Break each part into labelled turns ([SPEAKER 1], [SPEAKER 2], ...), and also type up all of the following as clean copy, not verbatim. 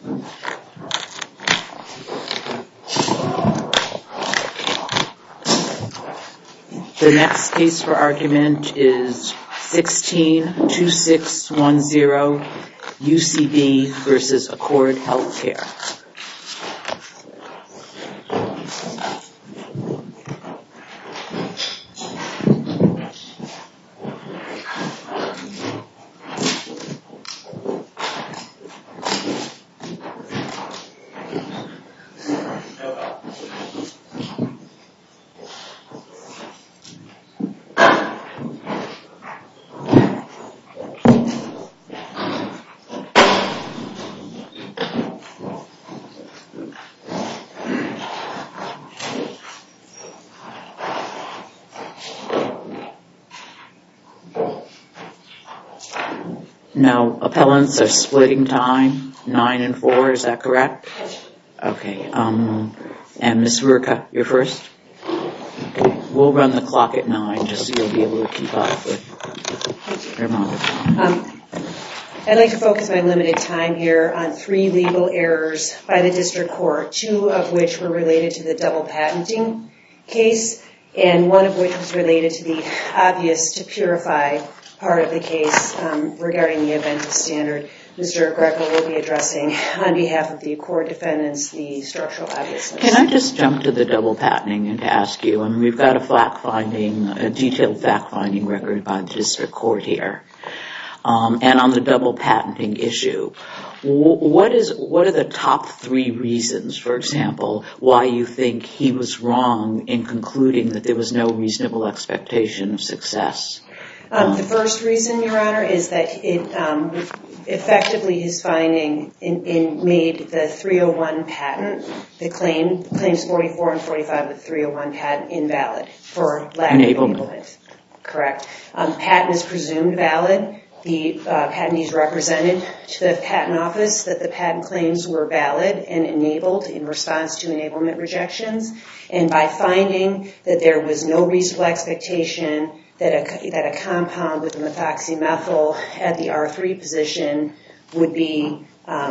[SPEAKER 1] The next case for argument is 16-2610 UCB versus Accord Healthcare. Now, appellants are splitting time, 9 and 4, is that correct? Okay, and Ms. Rurka, you're first? Okay. We'll run the clock at 9 just so you'll be able to keep up with your amount of time.
[SPEAKER 2] I'd like to focus my limited time here on 3 legal errors by the district court, 2 of which were related to the double patenting case, and 1 of which was related to the obvious to purify part of the case regarding the Adventist standard. Mr. Greco will be addressing, on behalf of the Accord defendants, the structural obviousness.
[SPEAKER 1] Can I just jump to the double patenting and to ask you, and we've got a detailed fact-finding record by the district court here, and on the double patenting issue, what are the top 3 reasons, for example, why you think he was wrong in concluding that there was no reasonable expectation of success?
[SPEAKER 2] The first reason, Your Honor, is that it effectively his finding made the 301 patent, the claims 44 and 45 of the 301 patent invalid for lack of enablement. Correct. Patent is presumed valid. The patentees represented to the patent office that the patent claims were valid and enabled in response to enablement rejections. And by finding that there was no reasonable expectation that a compound with a methoxymethyl at the R3 position would be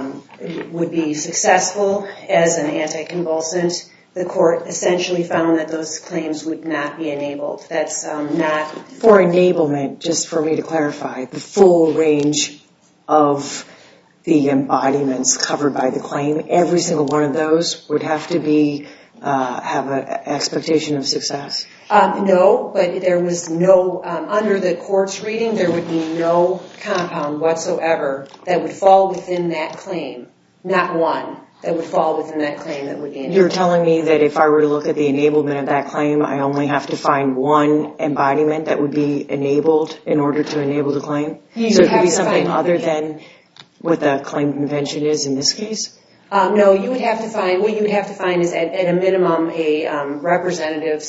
[SPEAKER 2] successful as an anticonvulsant, the court essentially found that those claims would not be enabled. That's not...
[SPEAKER 3] For enablement, just for me to clarify, the full range of the embodiments covered by the claim, every single one of those would have to be have an expectation of success?
[SPEAKER 2] No, but there was no, under the court's reading, there would be no compound whatsoever that would fall within that claim. Not one that would fall within that claim that would be enabled.
[SPEAKER 3] You're telling me that if I were to look at the enablement of that claim, I only have to find one embodiment that would be enabled in order to enable the claim? So it could be something other than what the claim convention is in this case?
[SPEAKER 2] No, you would have to find, what you would have to find is at a minimum a representative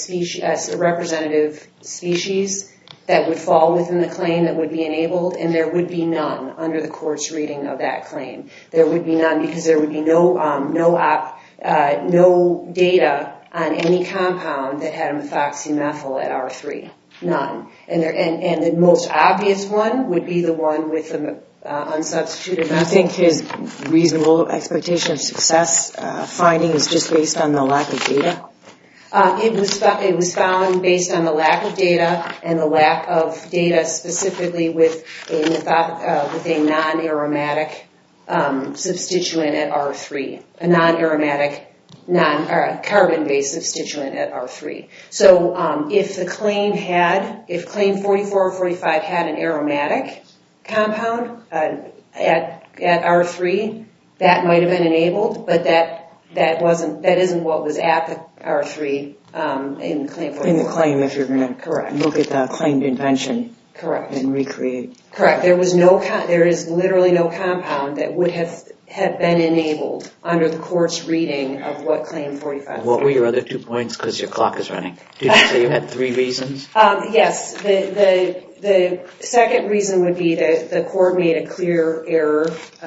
[SPEAKER 2] species that would fall within the claim that would be enabled, and there would be none under the court's reading of that claim. There would be none because there would be no data on any compound that had a methoxymethyl at R3. None. And the most obvious one would be the one with the unsubstituted methyl.
[SPEAKER 3] Do you think his reasonable expectation of success finding is just based on the lack of data?
[SPEAKER 2] It was found based on the lack of data and the lack of data specifically with a non-aromatic substituent at R3, a non-aromatic, carbon-based substituent at R3. So if claim 44 or 45 had an aromatic compound at R3, that might have been enabled, but that isn't what was at the R3 in claim 44.
[SPEAKER 3] In the claim, if you're going to look at the claimed invention.
[SPEAKER 2] Correct.
[SPEAKER 3] And recreate.
[SPEAKER 2] Correct. There is literally no compound that would have been enabled under the court's reading of what claim 45 was.
[SPEAKER 1] What were your other 2 points? Because your clock is running. Did you say you had 3 reasons?
[SPEAKER 2] Yes. The second reason would be that the court made a clear error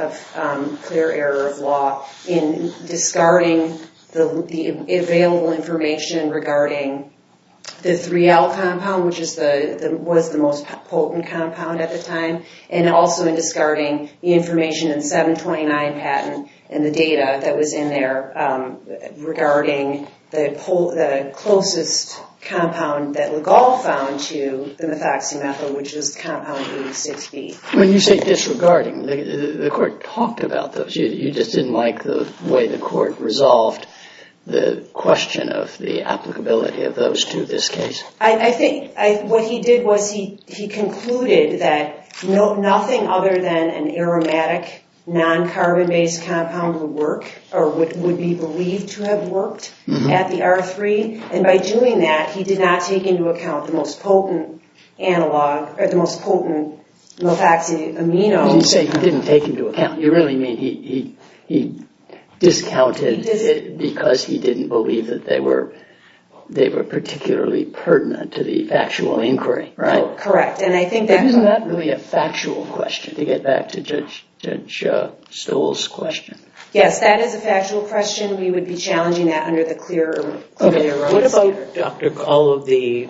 [SPEAKER 2] of law in discarding the available information regarding the 3L compound, which is was the most potent compound at the time, and also in discarding the information in 729 patent and the data that was in there regarding the closest compound that Legal found to the methoxymethyl, which is compound 86B.
[SPEAKER 4] When you say disregarding, the court talked about those. You just didn't like the way the court resolved the question of the applicability of those to this case.
[SPEAKER 2] I think what he did was he concluded that nothing other than an aromatic non-carbon-based compound would work, or would be believed to have worked at the R3. And by doing that, he did not take into account the most potent analog, or the most potent methoxyamino.
[SPEAKER 4] When you say he didn't take into account, you really mean he discounted it because he didn't believe that they were particularly pertinent to the factual inquiry, right?
[SPEAKER 2] Oh, correct. And I think that...
[SPEAKER 4] Isn't that really a factual question, to get back to Judge Stoll's question?
[SPEAKER 2] Yes, that is a factual question. We would be challenging that under the clearly
[SPEAKER 1] What
[SPEAKER 2] erroneous
[SPEAKER 1] about all of the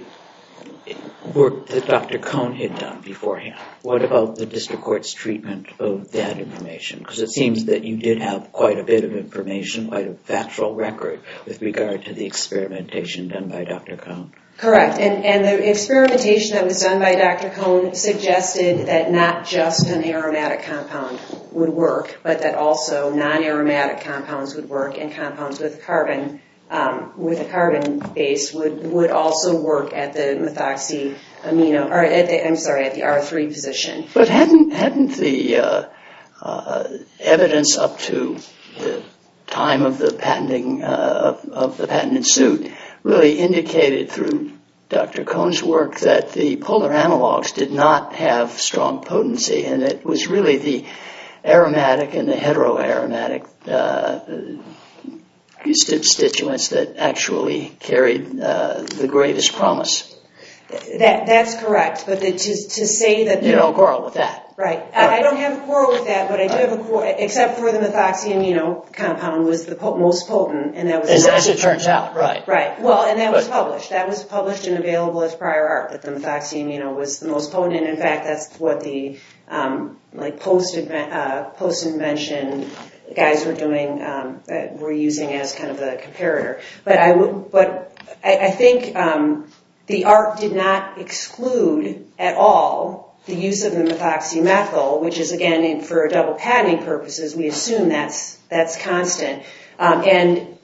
[SPEAKER 1] work that Dr. Cohn had done beforehand? What about the district court's treatment of that information? Because it seems that you did have quite a bit of information, quite a factual record with regard to the experimentation done by Dr. Cohn.
[SPEAKER 2] Correct. And the experimentation that was done by Dr. Cohn suggested that not just an aromatic compound would work, but that also non-aromatic compounds would work, and compounds with carbon a carbon base would also work at the methoxyamino, or at the R3 position.
[SPEAKER 4] But hadn't the evidence up to the time of the patenting of the patented suit really indicated through Dr. Cohn's work that the polar analogs did not have strong potency, and it was really the aromatic and the heteroaromatic constituents that actually carried the greatest promise.
[SPEAKER 2] That's correct, but to say that...
[SPEAKER 4] You don't quarrel with that.
[SPEAKER 2] Right. I don't have a quarrel with that, but I do have a quarrel, except for the methoxyamino compound was the most potent, and that was...
[SPEAKER 4] As it turns out, right.
[SPEAKER 2] Right. Well, and that was published. That was published and available as prior art, that the methoxyamino was the most potent, and in fact, that's what the post-invention guys were doing, were using as kind of the comparator. But I think the art did not exclude at all the use of the methoxymethyl, which is, again, for double patenting purposes, we assume that's constant. And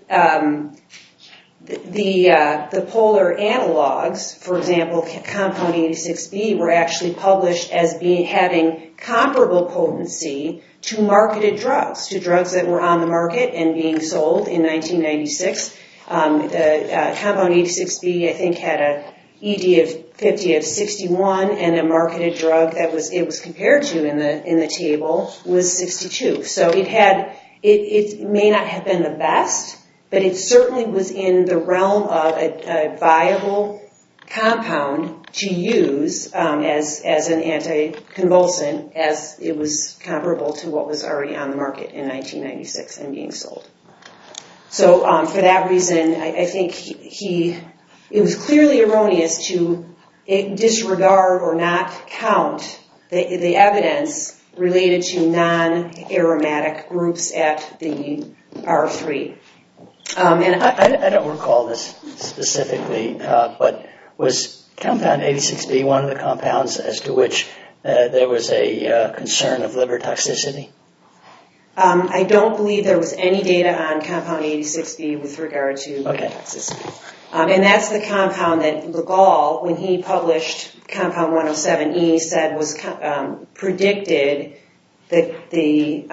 [SPEAKER 2] the polar analogs, for example, compound 86B, were actually published as having comparable potency to marketed drugs, to drugs that were on the market and being sold in 1996. The compound 86B, I think, had a ED of 50 of 61, and a marketed drug that it was compared to in the table was 62. So it may not have been the best, but it certainly was in the realm of a viable compound to use as an anticonvulsant, as it was comparable to what was already on the market in 1996 and being sold. So for that reason, I think it was clearly erroneous to disregard or not count the evidence related to non-aromatic groups at the R3.
[SPEAKER 4] And I don't recall this specifically, but was compound 86B one of the compounds as to which there was a concern of liver toxicity?
[SPEAKER 2] I don't believe there was any data on compound 86B with regard to liver toxicity. And that's the compound that Legal, when he published compound 107E, said was predicted the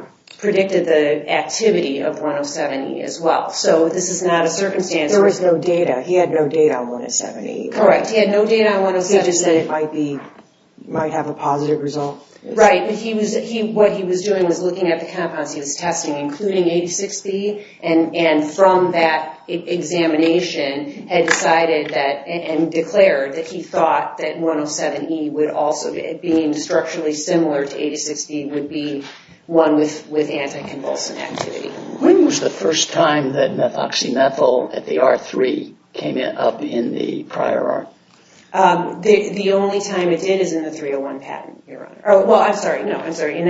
[SPEAKER 2] activity of 107E as well. So this is not a circumstance.
[SPEAKER 3] There was no data. He had no data on 107E.
[SPEAKER 2] Correct. He had no data on 107E.
[SPEAKER 3] He just said it might have a positive result.
[SPEAKER 2] Right, but what he was doing was looking at the compounds he was testing, including 86B, and from that examination had decided that and declared that he thought that 107E would also, being structurally similar to 86B, would be one with anticonvulsant activity.
[SPEAKER 4] When was the first time that methoxymethyl at the R3 came up in the prior art?
[SPEAKER 2] The only time it did is in the 301 patent, Your Honor. Oh, well, I'm sorry. In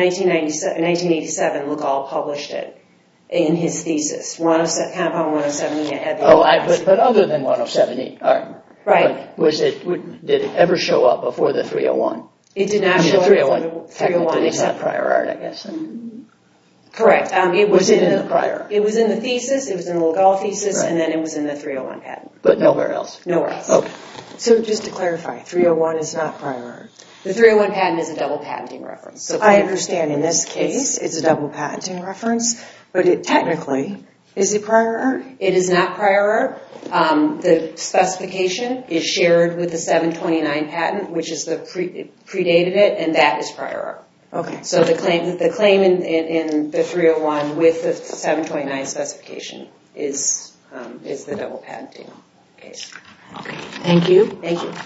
[SPEAKER 2] 1987, Legal published it in his thesis. Compound 107E had the
[SPEAKER 4] But other than 107E,
[SPEAKER 2] right.
[SPEAKER 4] Did it ever show up before the 301?
[SPEAKER 2] It did not show up before the 301.
[SPEAKER 4] It's not prior art, I guess.
[SPEAKER 2] Correct. It was
[SPEAKER 4] in the prior art.
[SPEAKER 2] It was in the thesis, it was in the Legal thesis,
[SPEAKER 4] right.
[SPEAKER 2] And then it was in the 301 patent.
[SPEAKER 4] But nowhere else?
[SPEAKER 2] Nowhere else.
[SPEAKER 4] Okay.
[SPEAKER 3] So just to clarify, 301 is not prior art.
[SPEAKER 2] The 301 patent is a double patenting reference. So
[SPEAKER 3] I understand in this case it's a double patenting reference, but it technically is it prior art?
[SPEAKER 2] It is not prior art. The specification is shared with the 729 patent, which is predated it, and that is prior art.
[SPEAKER 3] Okay.
[SPEAKER 2] So the claim in the 301 with the 729 specification is the double patenting case.
[SPEAKER 1] Okay. Thank you.
[SPEAKER 2] Thank you.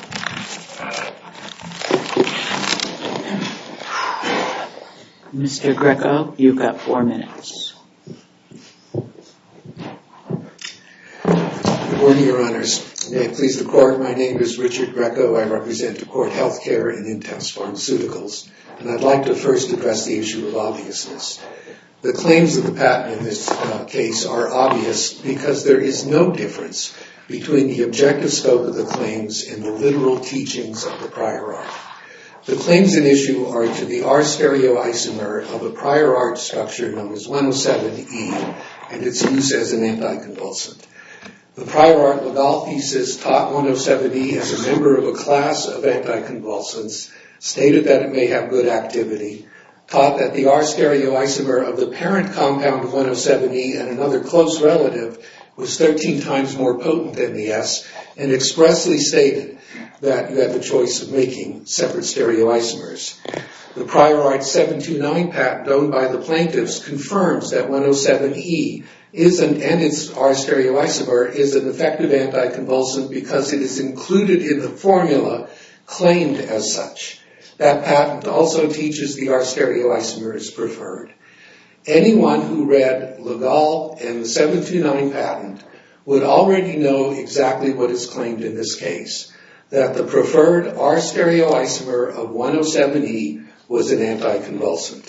[SPEAKER 1] Mr. Greco, you've got 4 minutes.
[SPEAKER 5] Good morning, Your Honors. May it please the Court, my name is Richard Greco. I represent Accord Healthcare and Intense Pharmaceuticals, and I'd like to first address the issue of obviousness. The claims of the patent in this case are obvious because there is no difference between the objective scope of the claims and the literal teachings of the prior art. The claims in issue are to the R stereoisomer of a prior art structure known as 107E and its use as an anticonvulsant. The prior art Legal thesis taught 107E as a member of a class of anticonvulsants, stated that it may have good activity, taught that the R stereoisomer of the parent compound of 107E and another close relative was 13 times more potent than the S, and expressly stated that you had the choice of making separate stereoisomers. The prior art 729 patent owned by the plaintiffs confirms that 107E and its R stereoisomer is an effective anticonvulsant because it is included in the formula claimed as such. That patent also teaches the R stereoisomer is preferred. Anyone who read Legal and the 729 patent would already know exactly what is claimed in this case, that the preferred R stereoisomer of 107E was an anticonvulsant.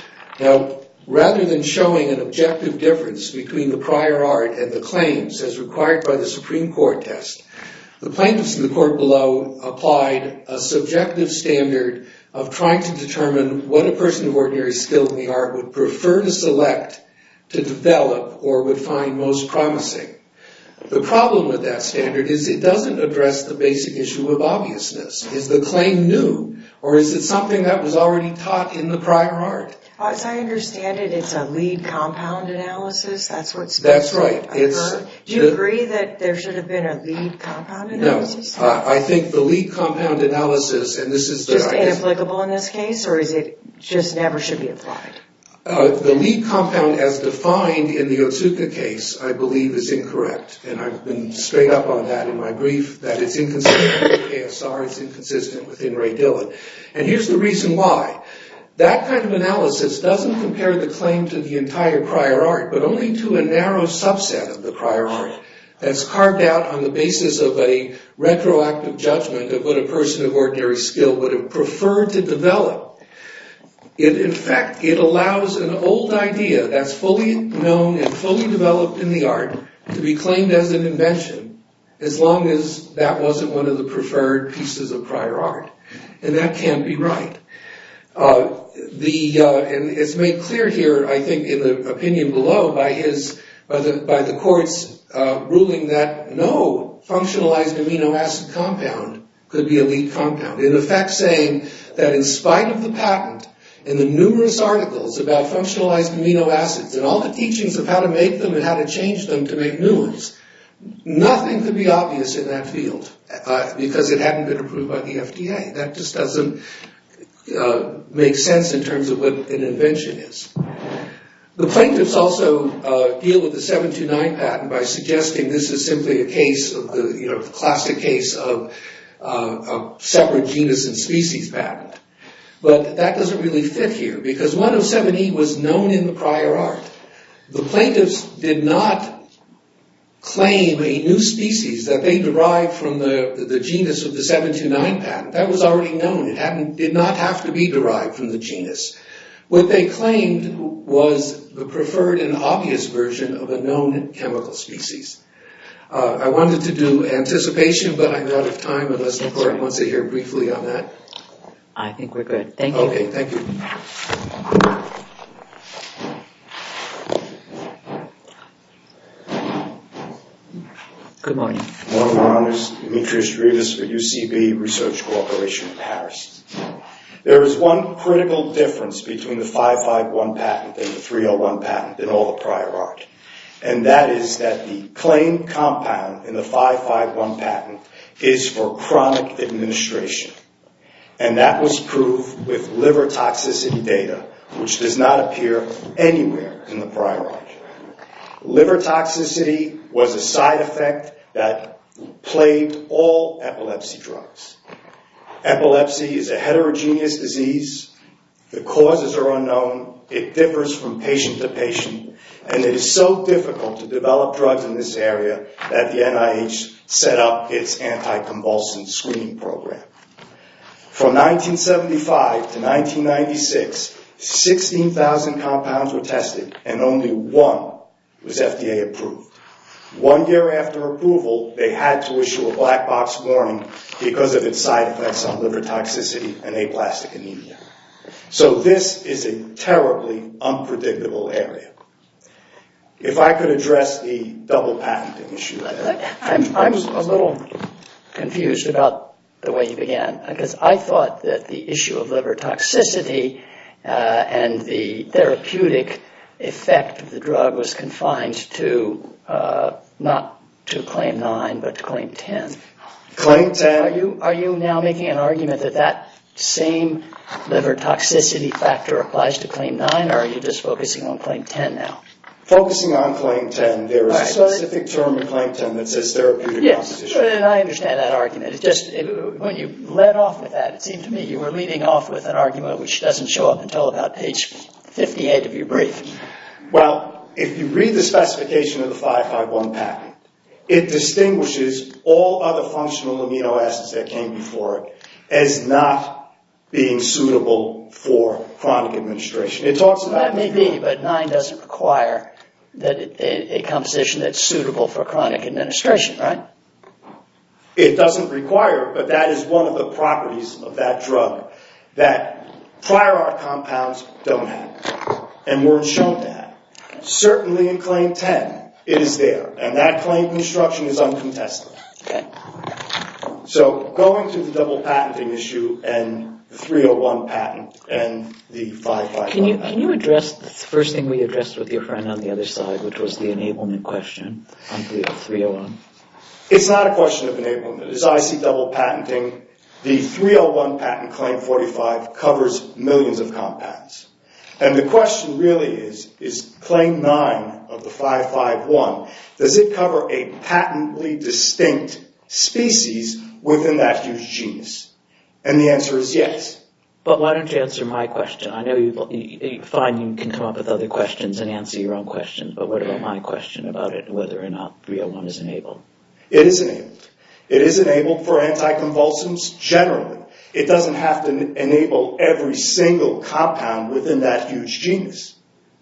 [SPEAKER 5] Now, rather than showing an objective difference between the prior art and the claims as required by the Supreme Court test, the plaintiffs in the court below applied a subjective standard of trying to determine what a person of ordinary skill in the art would prefer to select, to develop, or would find most promising. The problem with that standard is it doesn't address the basic issue of obviousness. Is the claim new, or is it something that was already taught in the prior art?
[SPEAKER 3] As I understand it, it's a lead compound analysis. That's what's
[SPEAKER 5] That's right.
[SPEAKER 3] Do you agree that there should have been a lead compound analysis?
[SPEAKER 5] No. I think the lead compound analysis, and this is
[SPEAKER 3] just inapplicable in this case, or is it just never should be applied?
[SPEAKER 5] The lead compound as defined in the Otsuka case, I believe, is incorrect. And I've been straight up on that in my brief, that it's inconsistent with ASR, it's inconsistent with In re Dillon. And here's the reason why. That kind of analysis doesn't compare the claim to the entire prior art, but only to a narrow subset of the prior art that's carved out on the basis of a retroactive judgment of what a person of ordinary skill would have preferred to develop. In fact, it allows an old idea that's fully known and fully developed in the art to be claimed as an invention, as long as that wasn't one of the preferred pieces of prior art. And that can't be right. And it's made clear here, I think, in the opinion below by the court's ruling that no functionalized amino acid compound could be a lead compound. In effect, saying that in spite of the patent and the numerous articles about functionalized amino acids and all the teachings of how to make them and how to change them to make new ones, nothing could be obvious in that field because it hadn't been approved by the FDA. That just doesn't make sense in terms of what an invention is. The plaintiffs also deal with the 729 patent by suggesting this is simply a case of the classic case of a separate genus and species patent. But that doesn't really fit here because 107E was known in the prior art. The plaintiffs did not claim a new species that they derived from the genus of the 729 patent. That was already known. It did not have to be derived from the genus. What they claimed was the preferred and obvious version of a known chemical species. I wanted to do anticipation, but I'm out of time unless the court wants to hear briefly on that.
[SPEAKER 1] I think we're good. Thank you.
[SPEAKER 5] Okay, thank you.
[SPEAKER 1] Good morning.
[SPEAKER 6] Good morning, Your Honors. Demetrius Rivas for UCB Research Corporation in Paris. There is one critical difference between the 551 patent and the 301 patent in all the prior art, and that is that the claimed compound in the 551 patent is for chronic administration, and that was proved with liver toxicity data, which does not appear anywhere in the prior art. Liver toxicity was a side effect that plagued all epilepsy drugs. Epilepsy is a heterogeneous disease. The causes are unknown. It differs from patient to patient. And it is so difficult to develop drugs in this area that the NIH set up its anticonvulsant screening program. From 1975 to 1996, 16,000 compounds were tested, and only one was FDA approved. 1 year after approval, they had to issue a black box warning because of its side effects on liver toxicity and aplastic anemia. So this is a terribly unpredictable area. If I could address the double patenting issue.
[SPEAKER 4] I'm a little confused about the way you began, because I thought that the issue of liver toxicity and the therapeutic effect of the drug was confined to not to Claim 9, but to Claim 10.
[SPEAKER 6] Claim 10.
[SPEAKER 4] Are you now making an argument that that same liver toxicity factor applies to Claim 9, or are you just focusing on Claim 10 now?
[SPEAKER 6] Focusing on Claim 10, there is a specific term in Claim 10 that says therapeutic composition.
[SPEAKER 4] Yes, and I understand that argument. It just, when you led off with that, it seemed to me you were leading off with an argument which doesn't show up until about page 58 of your brief.
[SPEAKER 6] Well, if you read the specification of the 551 patent, it distinguishes all other functional amino acids that came before it as not being suitable for chronic administration. It talks about...
[SPEAKER 4] That may be, but 9 doesn't require that a composition that's suitable for chronic administration, right?
[SPEAKER 6] It doesn't require, but that is one of the properties of that drug that prior art compounds don't have and weren't shown to have. Certainly in Claim 10, it is there, and that claim construction is uncontested.
[SPEAKER 4] Okay.
[SPEAKER 6] So going to the double patenting issue and the 301 patent and the 551
[SPEAKER 1] Can you address the first thing we addressed with your friend on the other side, which was the enablement question on 301?
[SPEAKER 6] It's not a question of enablement. As I see double patenting, the 301 patent, Claim 45, covers millions of compounds. And the question really is Claim 9 of the 551, does it cover a patently distinct species within that huge genus? And the answer is yes.
[SPEAKER 1] But why don't you answer my question? I know you find you can come up with other questions and answer your own questions, but what about my question about it, whether or not 301 is enabled?
[SPEAKER 6] It is enabled. It is enabled for anticonvulsants generally. It doesn't have to enable every single compound within that huge genus.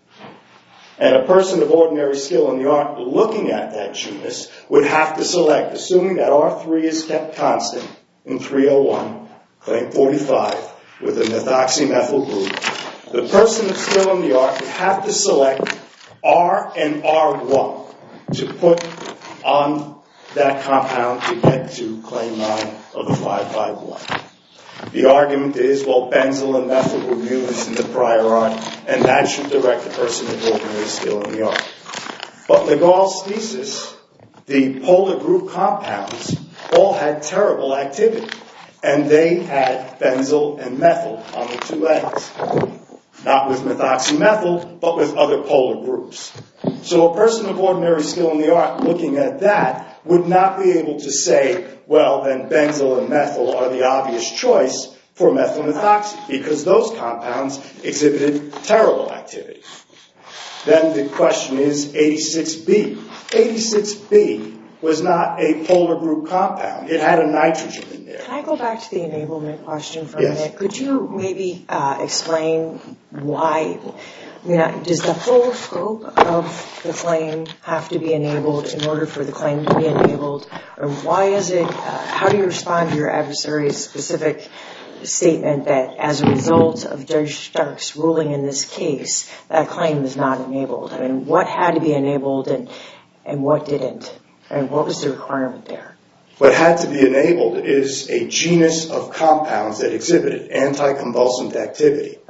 [SPEAKER 6] And a person of ordinary skill in the art looking at that genus would have to select, assuming that R3 is kept constant in 301, Claim 45, with a methoxymethyl group, the person of skill in the art would have to select R and R1 to put on that compound to get to Claim 9 of the 551. The argument is, well, benzyl and methyl were used in the prior art, and that should direct the person of ordinary skill in the art. But Legal's thesis, the polar group compounds, all had terrible activity, and they had benzyl and methyl on the two ends. Not with methoxymethyl, but with other polar groups. So a person of ordinary skill in the art looking at that would not be able to say, well, then benzyl and methyl are the obvious choice for methylmethoxy, because those compounds exhibited terrible activity. Then the question is 86B. 86B was not a polar group compound. It had a nitrogen in there.
[SPEAKER 3] Can I go back to the enablement question for a
[SPEAKER 6] Yes.
[SPEAKER 3] minute? Could you maybe explain why, does the full scope of the claim have to be enabled in order for the claim to be enabled? Or why is it, how do you respond to your adversary's specific statement that as a result of Judge Stark's ruling in this case, that claim is not enabled? I mean, what had to be enabled and what didn't? And what was the requirement there?
[SPEAKER 6] What had to be enabled is a genus of compounds that exhibited anticonvulsant activity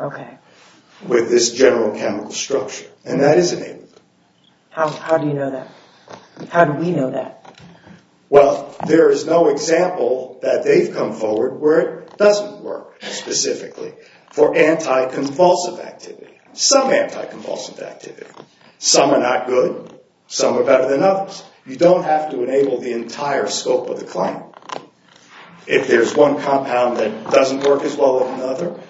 [SPEAKER 6] with this general chemical structure. And that is enabled.
[SPEAKER 3] How do you know that? How do we know that?
[SPEAKER 6] Well, there is no example that they've come forward where it doesn't work specifically for anticonvulsive activity. Some anticonvulsant activity. Some are not good. Some are better than others. You don't have to enable the entire scope of the claim. If there's one compound that doesn't work as well as another,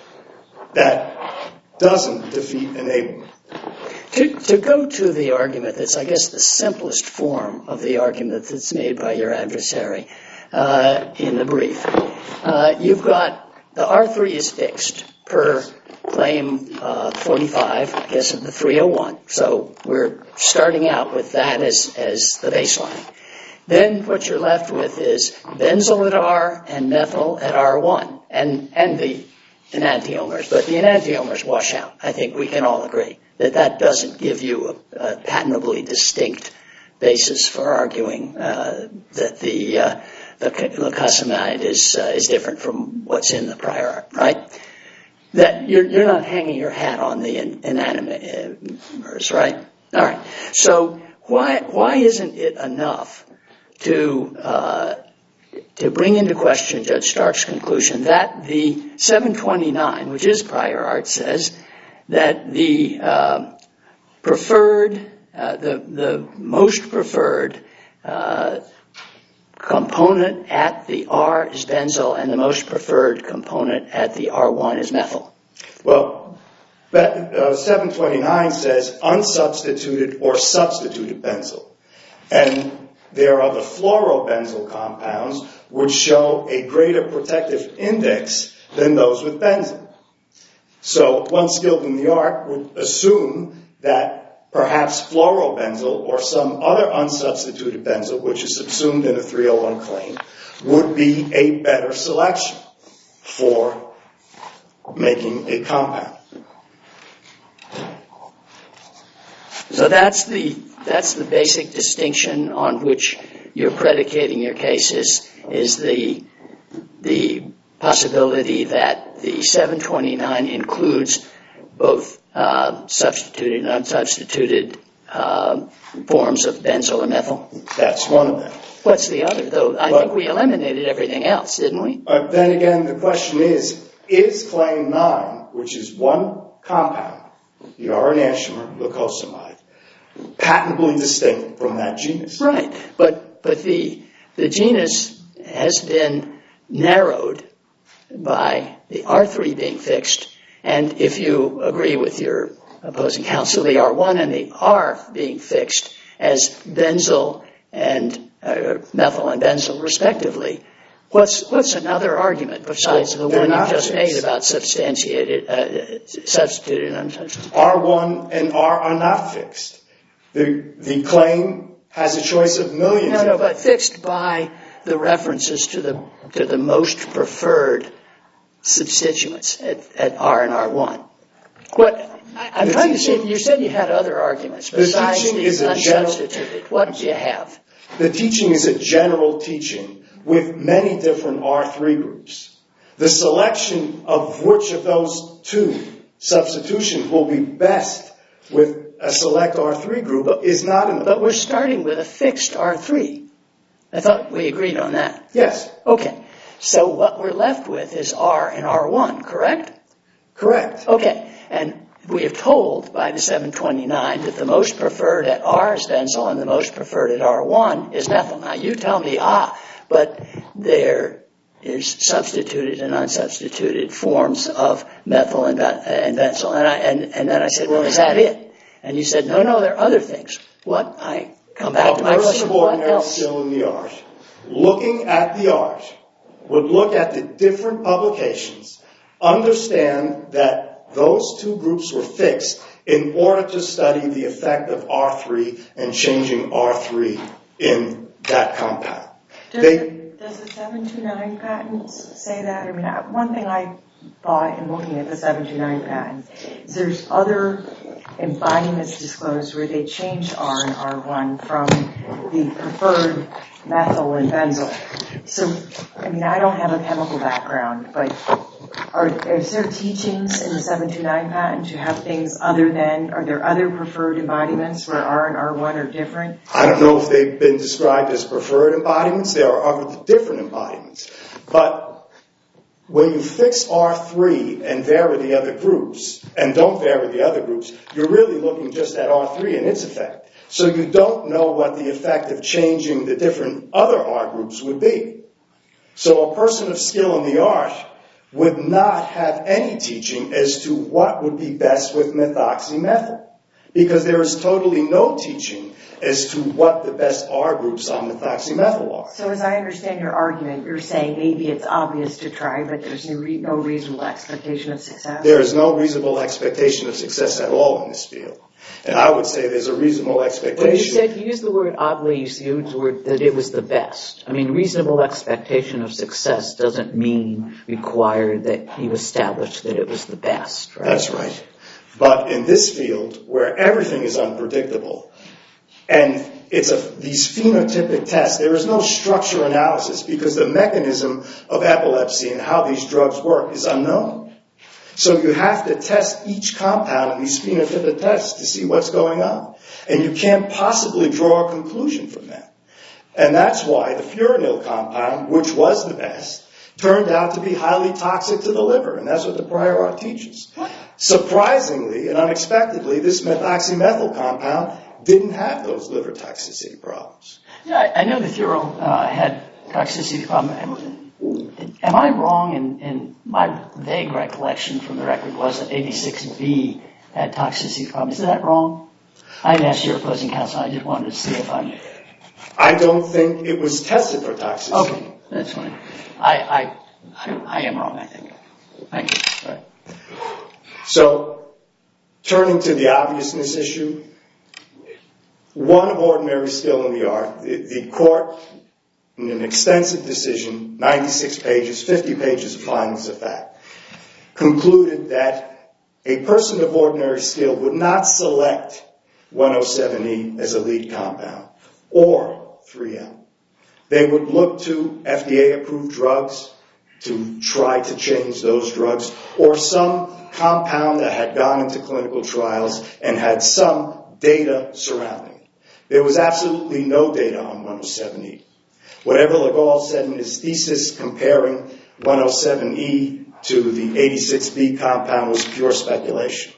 [SPEAKER 6] that doesn't defeat enablement.
[SPEAKER 4] To go to the argument that's, I guess, the simplest form of the argument that's made by your adversary in the brief, you've got the R3 is fixed per claim 45, I guess, of the 301. So we're starting out with that as the baseline. Then what you're left with is benzyl at R and methyl at R1 and the enantiomers. But the enantiomers wash out. I think we can all agree that doesn't give you a patentably distinct basis for arguing that the glucosamide is different from what's in the prior art, right? That you're not hanging your hat on the enantiomers, right? All right. So why isn't it enough to bring into question Judge Stark's conclusion that the 729, which is prior art, says that the preferred, the most preferred component at the R is benzyl and the most preferred component at the R1 is methyl?
[SPEAKER 6] Well, 729 says unsubstituted or substituted benzyl. And there are the fluorobenzyl compounds which show a greater protective index than those with benzyl. So one skilled in the art would assume that perhaps fluorobenzyl or some other unsubstituted benzyl, which is subsumed in a 301 claim, would be a better selection for making a compound.
[SPEAKER 4] So that's the basic distinction on which you're predicating your case is the possibility that the 729 includes both substituted and unsubstituted forms of benzyl and methyl.
[SPEAKER 6] That's one of them.
[SPEAKER 4] What's the other, though? I think we eliminated everything else, didn't we?
[SPEAKER 6] Then again, the question is Claim 9, which is one compound, the R-enantiomer glucosamide, patentably distinct from that genus?
[SPEAKER 4] Right, but the genus has been narrowed by the R3 being fixed, and if you agree with your opposing counsel, the R1 and the R being fixed as benzyl and methyl and benzyl respectively. What's another argument besides the one you just made about substituted and unsubstituted?
[SPEAKER 6] R1 and R are not fixed. The claim has a choice of millions.
[SPEAKER 4] No, but fixed by the references to the most preferred substituents at R and R1. I'm trying to see, you said you had other arguments besides the unsubstituted. What do you have?
[SPEAKER 6] The teaching is a general teaching with many different R3 groups. The selection of which of those two substitutions will be best with a select R3 group is not in the...
[SPEAKER 4] But we're starting with a fixed R3. I thought we agreed on that.
[SPEAKER 6] Yes.
[SPEAKER 4] Okay. So what we're left with is R and R1, correct?
[SPEAKER 6] Correct.
[SPEAKER 4] Okay. And we are told by the 729 that the most preferred at R is benzyl and the most preferred at R1 is methyl. Now you tell me, but there is substituted and unsubstituted forms of methyl and benzyl. And then I said, well, is that it? And you said, no, there are other things. What? I come back to my
[SPEAKER 6] person
[SPEAKER 4] question.
[SPEAKER 6] of
[SPEAKER 4] What
[SPEAKER 6] ordinary
[SPEAKER 4] else?
[SPEAKER 6] skill in the art, looking at the art, would look at the different publications, understand that those two groups were fixed in order to study the effect of R3 and changing R3 in that compound.
[SPEAKER 3] Does the 729 patent say that? I mean, one thing I thought in looking at the 729 patent is there's other embodiments disclosed where they changed R and R1 from the preferred methyl and benzyl. So, I mean, I don't have a chemical background, but is there teachings in the 729 patent to have things other than, are there other preferred embodiments where R and R1 are different?
[SPEAKER 6] I don't know if they've been described as preferred embodiments. There are other different embodiments. But when you fix R3 and vary the other groups, and don't vary the other groups, you're really looking just at R3 and its effect. So you don't know what the effect of changing the different other R groups would be. So a person of skill in the art would not have any teaching as to what would be best with methoxymethyl, because there is totally no teaching as to what the best R groups on methoxymethyl are.
[SPEAKER 3] So as I understand your argument, you're saying maybe it's obvious to try, but there's no reasonable expectation of success?
[SPEAKER 6] There is no reasonable expectation of success at all in this field. And I would say there's a reasonable expectation.
[SPEAKER 1] Well, you used the word oddly, you used the word that it was the best. I mean, reasonable expectation of success doesn't mean require that you establish that it was the best, right?
[SPEAKER 6] That's right. But in this field, where everything is unpredictable, and it's these phenotypic tests, there is no structure analysis because the mechanism of epilepsy and how these drugs work is unknown. So you have to test each compound in these phenotypic tests to see what's going on. And you can't possibly draw a conclusion from that. And that's why the furanil compound, which was the best, turned out to be highly toxic to the liver. And that's what the prior art teaches. Surprisingly and unexpectedly, this methoxymethyl compound didn't have those liver toxicity problems.
[SPEAKER 4] Yeah, I know the furanil had toxicity problem. Am I wrong in my vague recollection from the record was that 86B had toxicity problems? Is that wrong? I didn't ask your opposing counsel. I just wanted to see if I'm...
[SPEAKER 6] I don't think it was tested for toxicity.
[SPEAKER 4] Okay, that's fine. I am wrong, I think. Thank you. All right.
[SPEAKER 6] So, turning to the obviousness issue, one of ordinary skill in the art, the court, in an extensive decision, 96 pages, 50 pages of findings of fact, concluded that a person of ordinary skill would not select 107E as a lead compound or 3M. They would look to FDA-approved drugs to try to change those drugs, or some compound that had gone into clinical trials and had some data surrounding it. There was absolutely no data on 107E. Whatever Legault said in his thesis comparing 107E to the 86B compound was pure speculation.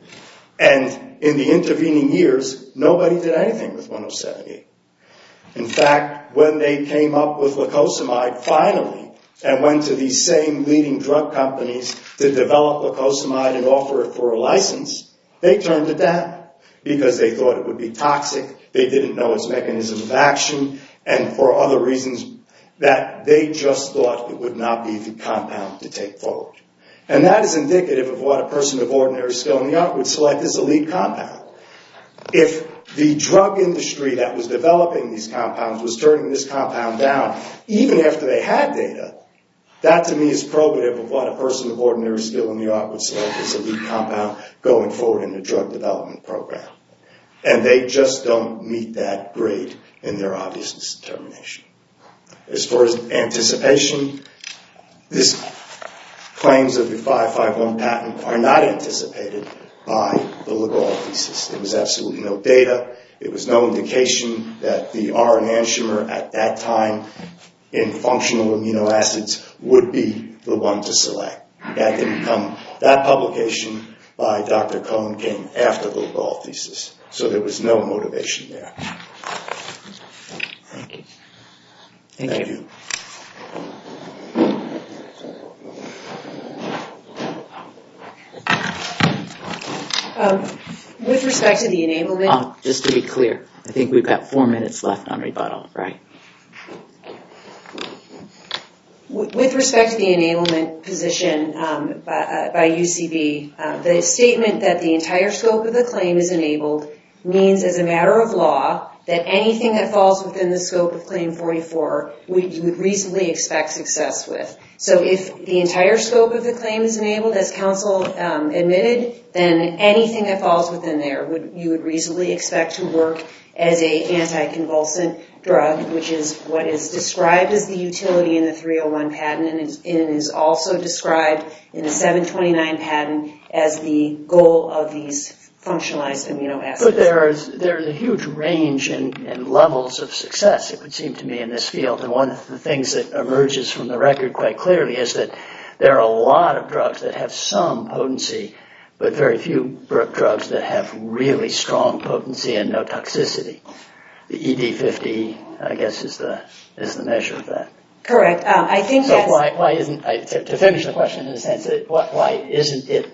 [SPEAKER 6] And in the intervening years, nobody did anything with 107E. In fact, when they came up with lacosamide finally and went to these same leading drug companies to develop lacosamide and offer it for a license, they turned it down because they thought it would be toxic, they didn't know its mechanism of action, and for other reasons that they just thought it would not be the compound to take forward. And that is indicative of what a person of ordinary skill in the art would select as a lead compound. If the drug industry that was developing these compounds was turning this compound down, even after they had data, that to me is probative of what a person of ordinary skill in the art would select as a lead compound going forward in a drug development program. And they just don't meet that grade in their obviousness determination. As far as anticipation, these claims of the 551 patent are not anticipated by the Legault thesis. There was absolutely no data. There was no indication that the R enantiomer at that time in functional amino acids would be the one to select. That didn't come. That publication by Dr. Cohn came after the Legault thesis. So there was no motivation there.
[SPEAKER 1] Thank you.
[SPEAKER 6] Thank you.
[SPEAKER 2] With respect to the enablement...
[SPEAKER 1] Just to be clear, I think we've got 4 minutes left on rebuttal, right?
[SPEAKER 2] With respect to the enablement position by UCB, the statement that the entire scope of the claim is enabled means, as a matter of law, that anything that falls within the scope of Claim 44 you would reasonably expect success with. So if the entire scope of the claim is enabled, as counsel admitted, then anything that falls within there you would reasonably expect to work as a anticonvulsant drug, which is what is described as the utility in the 301 patent and is also described in the 729 patent as the goal of these functionalized amino acids.
[SPEAKER 4] But there's a huge range in levels of success, it would seem to me, in this field. And one of the things that emerges from the record quite clearly is that there are a lot of drugs that have some potency, but very few drugs that have really strong potency and no toxicity. The ED50, I guess, is the measure of that.
[SPEAKER 2] Correct. I think
[SPEAKER 4] so. Why isn't, to finish the question in the sense that why isn't it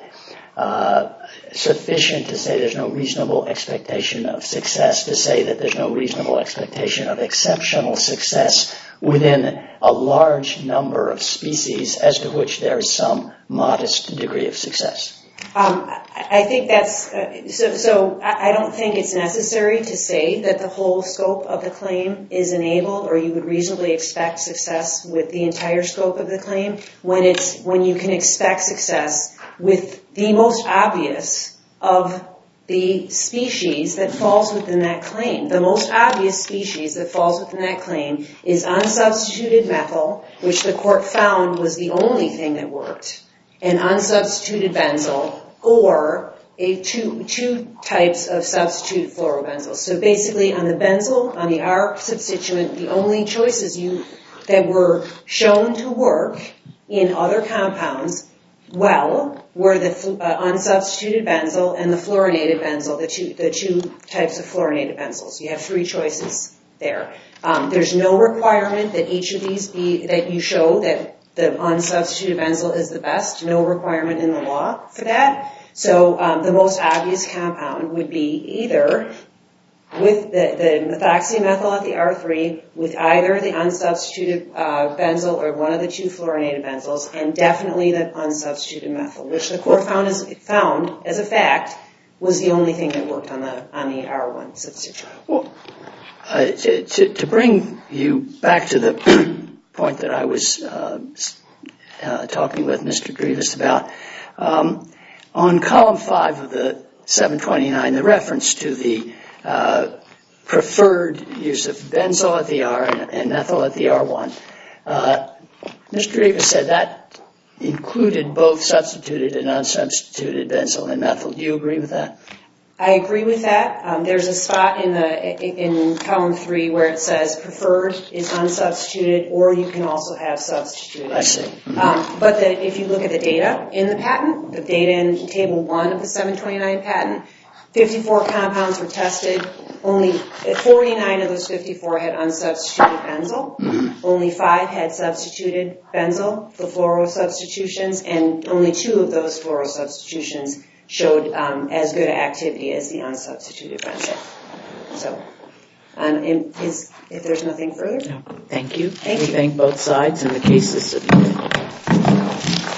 [SPEAKER 4] sufficient to say there's no reasonable expectation of success, to say that there's no reasonable expectation of exceptional success within a large number of species as to which there is some modest degree of success?
[SPEAKER 2] I think that's so I don't think it's necessary to say that the whole scope of the claim is enabled, or you would reasonably expect success with the entire scope of the claim when you can expect success with the most obvious of the species that falls within that claim. The most obvious species that falls within that claim is unsubstituted methyl, which the court found was the only thing that worked, and unsubstituted benzyl, or two types of substitute fluorobenzyl. So basically on the benzyl, on the R substituent, the only choices that were shown to work in other compounds were the unsubstituted benzyl and the fluorinated benzyl, the two types of fluorinated benzyls. You have 3 choices there. There's no requirement that each of these that you show that the unsubstituted benzyl is the best. No requirement in the law for that. So the most obvious compound would be either with the methoxymethyl at the R3 with either the unsubstituted benzyl or one of the 2 fluorinated benzyls, and definitely the unsubstituted methyl, which the court found as a fact was the only thing that worked on the R1 substituent.
[SPEAKER 4] Well, to bring you back to the point that I was talking with Mr. Drevis about, on column 5 of the 729, the reference to the preferred use of benzyl at the R and methyl at the R1, Mr. Drevis said that included both substituted and unsubstituted benzyl and methyl. Do you agree with that?
[SPEAKER 2] I agree with that. There's a spot in column 3 where it says preferred is unsubstituted, or you can also have substituted.
[SPEAKER 4] I see.
[SPEAKER 2] But if you look at the data in the patent, the data in table 1 of the 729 patent, 54 compounds were tested. Only 49 of those 54 had unsubstituted benzyl. Mm-hmm. Only 5 had substituted benzyl, the fluoro substitutions, and only 2 of those fluoro substitutions showed as good activity as the unsubstituted benzyl. So, if there's nothing further.
[SPEAKER 1] No. Thank you. We thank both sides, and the case is submitted.